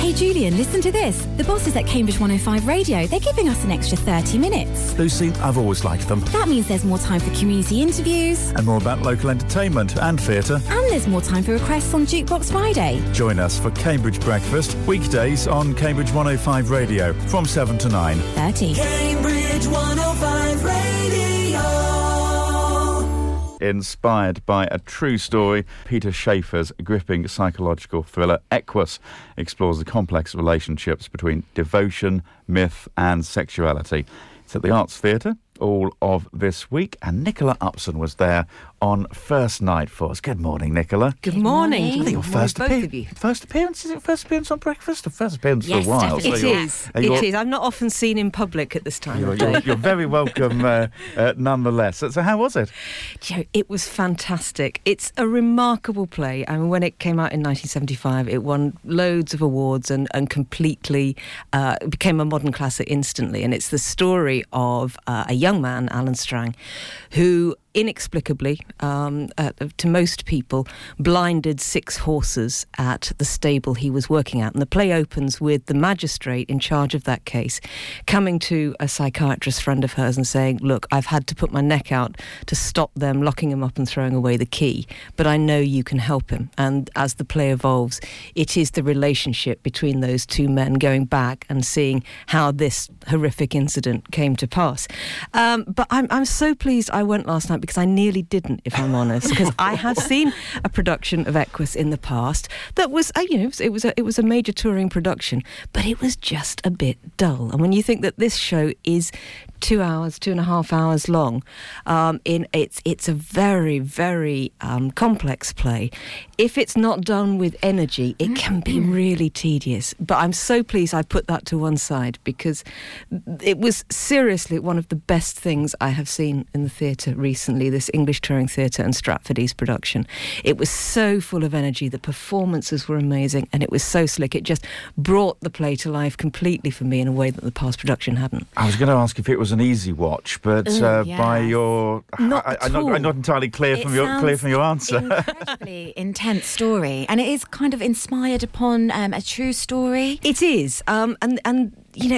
Hey Julian, listen to this. The bosses at Cambridge 105 Radio, they're giving us an extra 30 minutes. Lucy, I've always liked them. That means there's more time for community interviews. And more about local entertainment and theatre. And there's more time for requests on Jukebox Friday. Join us for Cambridge Breakfast, weekdays on Cambridge 105 Radio, from 7 to 9:30. Cambridge 105 Radio. Inspired by a true story, Peter Shaffer's gripping psychological thriller Equus explores the complex relationships between devotion, myth and sexuality. It's at the Arts Theatre all of this week, and Nicola Upson was there on first night for us. Good morning, Nicola. Good morning. I think your first appearance, is it first appearance on Breakfast? The first appearance for a while. Definitely. It is. I'm not often seen in public at this time of day. You're very welcome nonetheless. So how was it? Joe, it was fantastic. It's a remarkable play. I mean, when it came out in 1975, it won loads of awards and completely became a modern classic instantly. And it's the story of a young man, Alan Strang, who inexplicably, to most people, blinded 6 horses at the stable he was working at. And the play opens with the magistrate in charge of that case coming to a psychiatrist friend of hers and saying, look, I've had to put my neck out to stop them locking him up and throwing away the key, but I know you can help him. And as the play evolves, it is the relationship between those two men going back and seeing how this horrific incident came to pass. But I'm so pleased I went last night, because I nearly didn't, if I'm honest, because I have seen a production of Equus in the past that was, it was a major touring production, but it was just a bit dull. And when you think that this show is 2.5 hours long, it's a very, very complex play. If it's not done with energy, it can be really tedious. But I'm so pleased I put that to one side, because it was seriously one of the best things I have seen in the theatre recently, this English Touring Theatre and Stratford East production. It was so full of energy, the performances were amazing, and it was so slick. It just brought the play to life completely for me in a way that the past production hadn't. I was going to ask if it was an easy watch, but by your... I'm not entirely clear from your answer. Incredibly intense story, and it is kind of inspired upon a true story. It is, and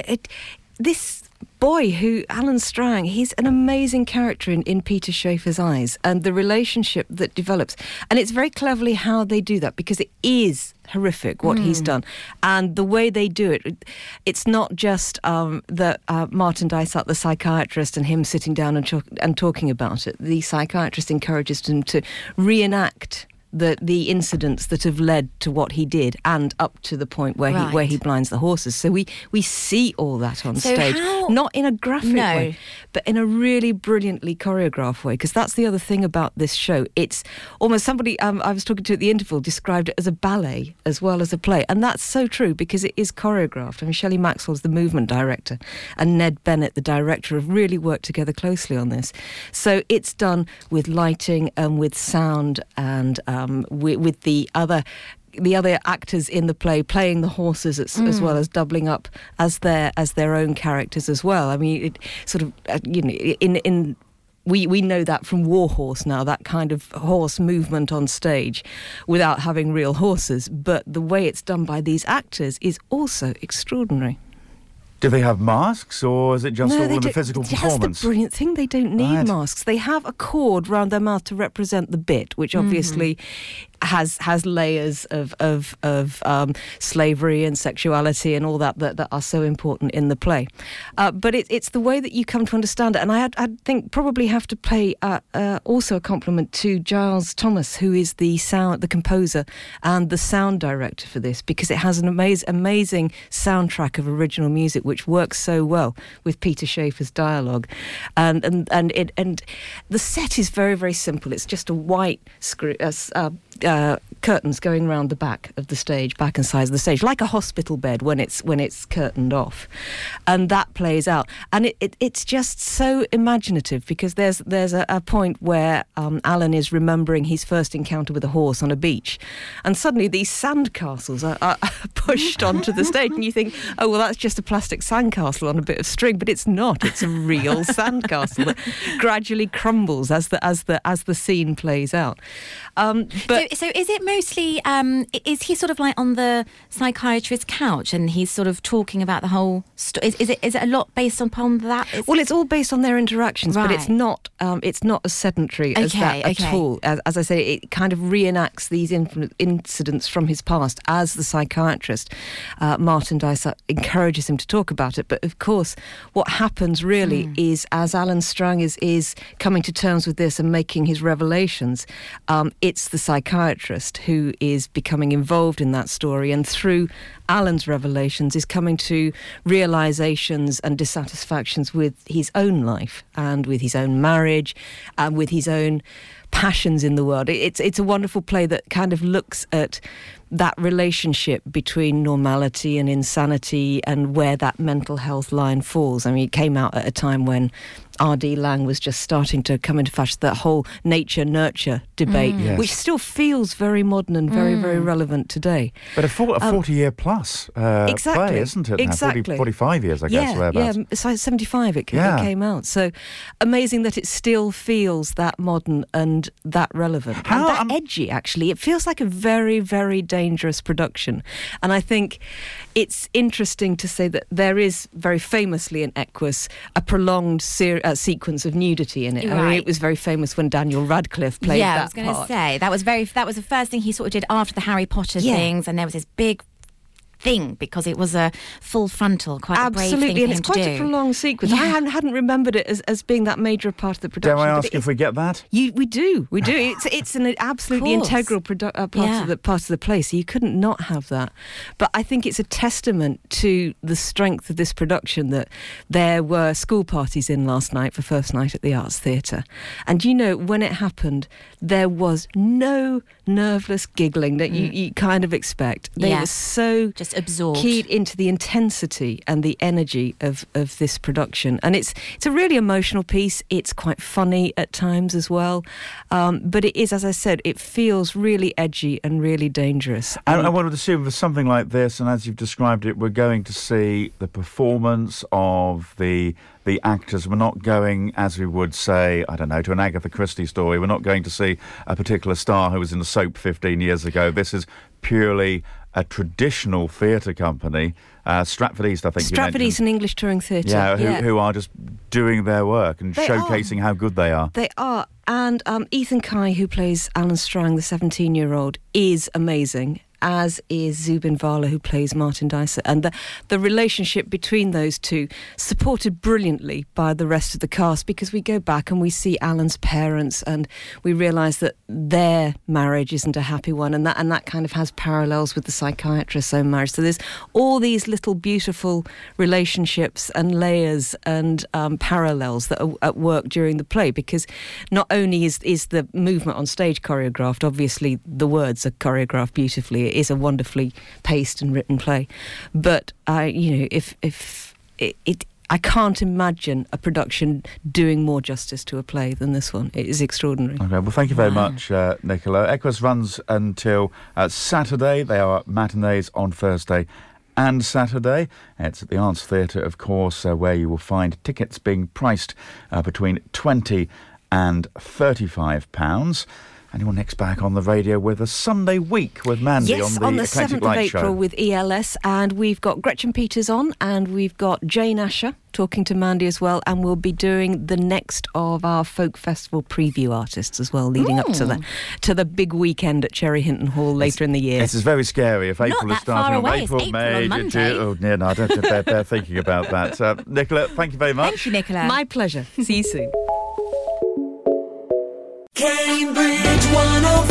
this boy who, Alan Strang, he's an amazing character in Peter Shaffer's eyes, and the relationship that develops. And it's very cleverly how they do that, because it is horrific what he's done. And the way they do it, it's not just that Martin Dysart, the psychiatrist, and him sitting down and talking about it. The psychiatrist encourages him to reenact the incidents that have led to what he did, and up to the point where he blinds the horses. So we see all that on stage, not in a graphic way, but in a really brilliantly choreographed way. Because that's the other thing about this show. It's almost somebody I was talking to at the interval described it as a ballet as well as a play, and that's so true, because it is choreographed. I mean, Shelley Maxwell's the movement director, and Ned Bennett, the director, have really worked together closely on this. So it's done with lighting and with sound, and with the other actors in the play playing the horses as well as doubling up as their own characters as well. I mean, it sort of we know that from War Horse now, that kind of horse movement on stage without having real horses. But the way it's done by these actors is also extraordinary. Do they have masks, or is it just all in the physical performance? That's the brilliant thing. They don't need masks. They have a cord round their mouth to represent the bit, which obviously has layers of slavery and sexuality and all that are so important in the play. But it's the way that you come to understand it. And I think probably have to pay also a compliment to Giles Thomas, who is the composer and the sound director for this, because it has an amazing soundtrack of original music which works so well with Peter Shaffer's dialogue. And the set is very, very simple. It's just a white curtains going around the back of the stage, back and sides of the stage, like a hospital bed when it's curtained off, and that plays out. And it's just so imaginative, because there's a point where Alan is remembering his first encounter with a horse on a beach, and suddenly these sandcastles are pushed onto the stage, and you think, oh well, that's just a plastic sandcastle on a bit of string, but it's not. It's a real sandcastle that gradually crumbles as the scene plays out. So is it mostly, is he sort of like on the psychiatrist's couch and he's sort of talking about the whole story? Is it a lot based upon that? Well, it's all based on their interactions, but Right. it's not as sedentary as that at Okay. all. As I say, it kind of reenacts these incidents from his past as the psychiatrist. Martin Dysart encourages him to talk about it, but of course, what happens really is as Alan Strang is coming to terms with this and making his revelations, it's the psychiatrist who is becoming involved in that story, and through Alan's revelations is coming to realizations and dissatisfactions with his own life and with his own marriage and with his own passions in the world. It's a wonderful play that kind of looks at that relationship between normality and insanity and where that mental health line falls. I mean, it came out at a time when R.D. Laing was just starting to come into fashion, that whole nature-nurture debate, Yes. which still feels very modern and very, very relevant today. But a 40-year plus Exactly. play, isn't it? Now? Exactly. 45 years, I guess, thereabouts. It's like 75 it came out. So amazing that it still feels that modern and that relevant. How- and that edgy, actually. It feels like a very, very dangerous production. And I think it's interesting to say that there is, very famously in Equus, a prolonged sequence of nudity in it. I mean, Right. it was very famous when Daniel Radcliffe played Yeah, that I was going to part. say that was the first thing he sort of did after the Harry Potter Yeah. things, and there was this big thing because it was a full frontal, quite a brave thing Absolutely, for and him it's quite to a do. prolonged sequence. Yeah. I hadn't remembered it as being that major part of the production. Dare I but ask it if we get that? We do. It's an absolutely Of course. integral part of the play. So you couldn't not have that. But I think it's a testament to the strength of this production that there were school parties in last night for first night at the Arts Theatre, and when it happened, there was no nerveless giggling that you kind of expect. They Yeah. were so Just absorbed. keyed into the intensity and the energy of this production, and it's a really emotional piece. It's quite funny at times as well, but it is, as I said, it feels really edgy and really dangerous. And I wanted to assume for something like this, and as you've described it, we're going to see the performance of the actors. We're not going, as we would say, I don't know, to an Agatha Christie story. We're not going to see a particular star who was in the soap 15 years ago. This is purely a traditional theatre company, Stratford East, I think you Stratford mentioned. East and English Touring Theatre. Yeah, who are just doing their work and They showcasing how good they are. They are. And Ethan Kai, who plays Alan Strang, the 17-year-old, is amazing, as is Zubin Vala, who plays Martin Dysart. And the relationship between those two, supported brilliantly by the rest of the cast, because we go back and we see Alan's parents and we realise that their marriage isn't a happy one, and that kind of has parallels with the psychiatrist's own marriage. So there's all these little beautiful relationships and layers and parallels that are at work during the play, because not only is the movement on stage choreographed, obviously the words are choreographed beautifully. It is a wonderfully paced and written play, but I can't imagine a production doing more justice to a play than this one. It is extraordinary. Okay, well, thank you very much, Nicola. Equus runs until Saturday. They are matinees on Thursday and Saturday. It's at the Arts Theatre, of course, where you will find tickets being priced between £20 and £35. And you're next back on the radio with a Sunday Week with Mandy Yes, on the the 7th Eclectic of Light April Show. with ELS, and we've got Gretchen Peters on, and we've got Jane Asher talking to Mandy as well, and we'll be doing the next of our folk festival preview artists as well, leading up to the big weekend at Cherry Hinton Hall later in the year. This is very scary. If April is that far starting away. on It's April, April May, on Monday. June. Oh, yeah, no, I don't bear thinking about that. Nicola, thank you very much. Thank you, Nicola. My pleasure. See you soon. Cambridge 105.